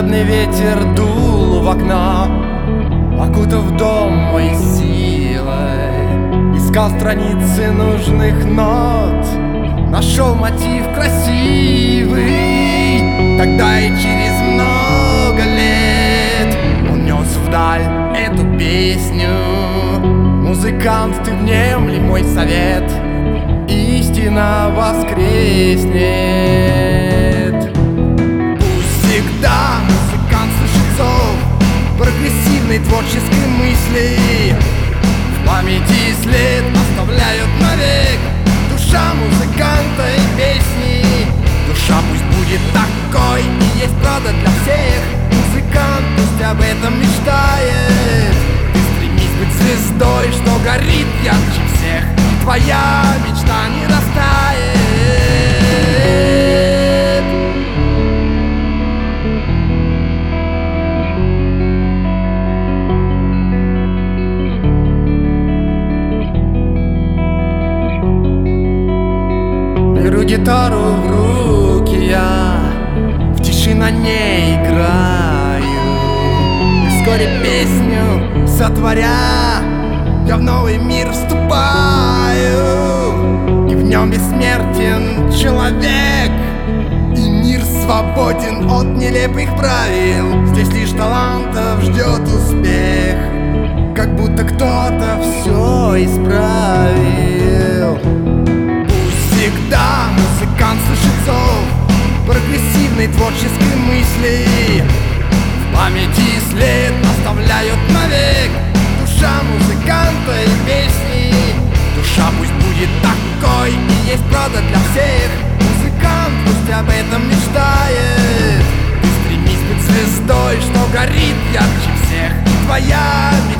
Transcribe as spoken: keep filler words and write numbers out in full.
Прохладный ветер дул в окно, окутав дом моей силой. Искал страницы нужных нот, нашел мотив красивый. Тогда и через много лет он нес вдаль эту песню. Музыкант, ты внемли мой совет, истина воскреснет. Пусть всегда музыкант слышит зов прогрессивной творческой мысли. В памяти след оставляют навек душа музыканта и песни. Душа пусть будет такой и есть правда для всех. Музыкант пусть об этом мечтает. Ты стремись быть звездой, что горит ярче всех. Твоя мечта не растает. Беру гитару в руки я, в тиши на ней играю. И вскоре песню сотворя, я в новый мир вступаю. И в нем бессмертен человек, и мир свободен от нелепых правил. Здесь лишь талантов ждет успех, как будто кто-то все исправил. Пусть всегда музыкант слышит зов прогрессивной творческой мысли. В памяти след оставляют навек душа музыканта и песни. Душа пусть будет такой и есть правда для всех. Музыкант пусть об этом мечтает. Ты стремись быть звездой, что горит ярче всех. Твоя мечта